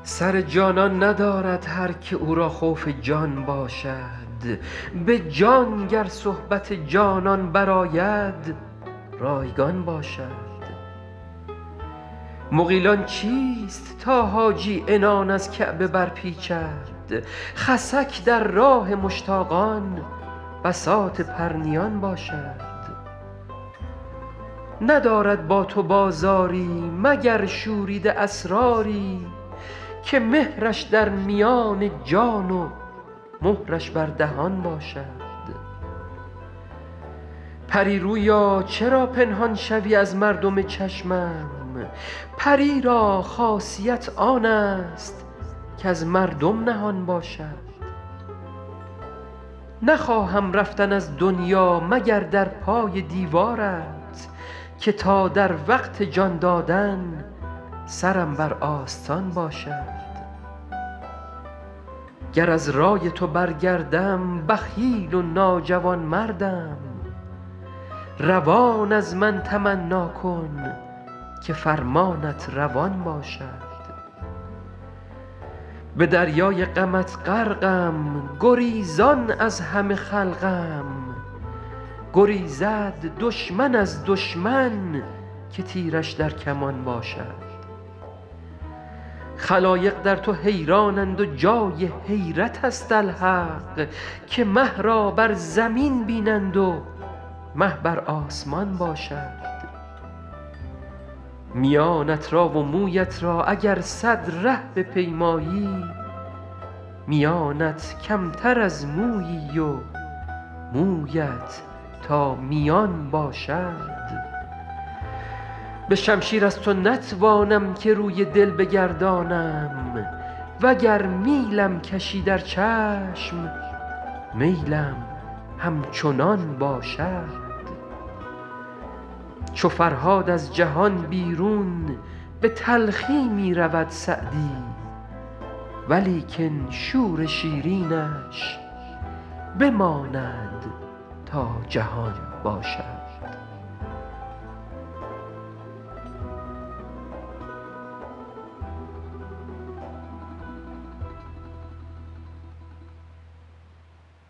سر جانان ندارد هر که او را خوف جان باشد. به جان گر صحبت جانان برآید رایگان باشد. مغیلان چیست تا حاجی عنان از کعبه برپیچد؟ خسک در راه مشتاقان بساط پرنیان باشد. ندارد با تو بازاری مگر شوریده اسراری، که مهرش در میان جان و مهرش بر دهان باشد. پری رویا چرا پنهان شوی از مردم چشمم؟ پری را خاصیت آن است کز مردم نهان باشد. نخواهم رفتن از دنیا مگر در پای دیوارت، که تا در وقت جان دادن سرم بر آستان باشد. گر از رای تو برگردم بخیل و ناجوانمردم، روان از من تمنا کن که فرمانت روان باشد. به دریای غمت غرقم گریزان از همه خلقم، گریزد دشمن از دشمن که تیرش در کمان باشد. خلایق در تو حیرانند و جای حیرت است الحق، که مه را بر زمین بینند و مه بر آسمان باشد. میانت را و مویت را اگر صد ره بپیمایی، میانت کمتر از مویی و مویت تا میان باشد. به شمشیر از تو نتوانم که روی دل بگردانم، وگر میلم کشی در چشم میلم همچنان باشد. چو فرهاد از جهان بیرون به تلخی می رود سعدی، ولیکن شور شیرینش بماند تا جهان باشد.